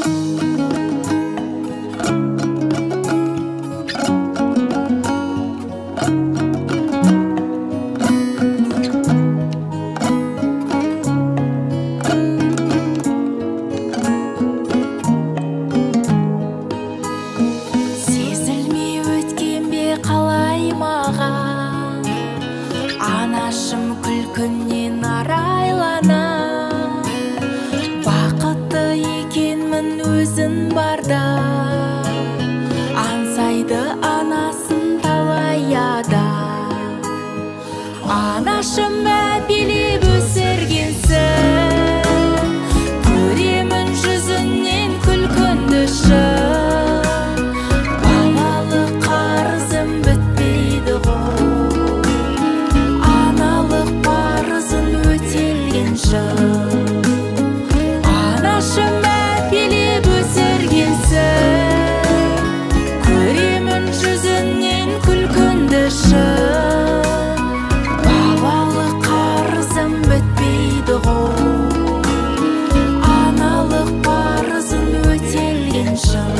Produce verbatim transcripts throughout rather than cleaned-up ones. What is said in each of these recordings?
Анашым күлкінен арайлана, бақытты екенмін өзін барда, аңсайды анасын талаяда. Анашым әпелеп өсіргенсің, көремін жүзінен күлкінді шын, балалық қарызым бітпейді ғой, анашым әпелеп өсіргенсің, көремін жүзінен күлкінді шын, балалық қарызым бітпейді ғой, аналық парызын өтелген шын.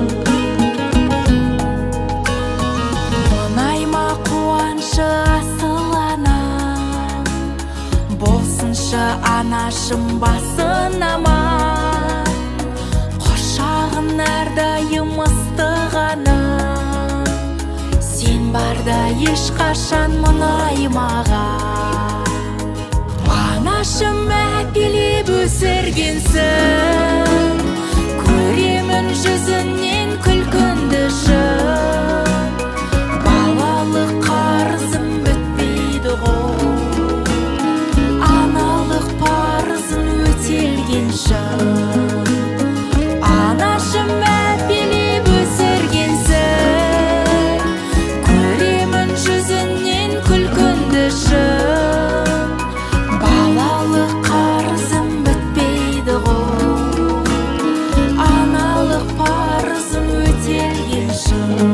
Мұнайма қуанышы асыл анам, болсыншы анашым басын аман, құшағын әрдайым ыстық анам, сен барда ешқашан мұңаймаған. Анашым әпелеп өсіргенсің, көремін жүзінен күлкінді шын, балалық қарызым бітпейді ғой, анашым әпелеп өсіргенсің, көремін жүзінен күлкінді шын, балалық қарызым бітпейді ғой, аналық парызым өтелген шын.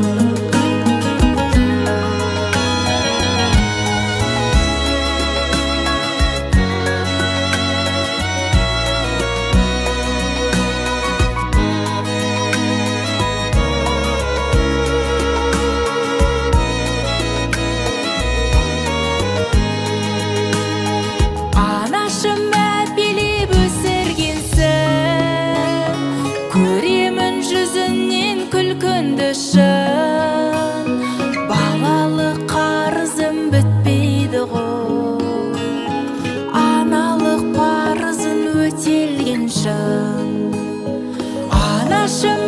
Анашым әпелеп өсіргенсің, көремін жүзінен күлкінді шын, балалық қарызым бітпейді ғой, аналық парызын өтелген шын. Анашым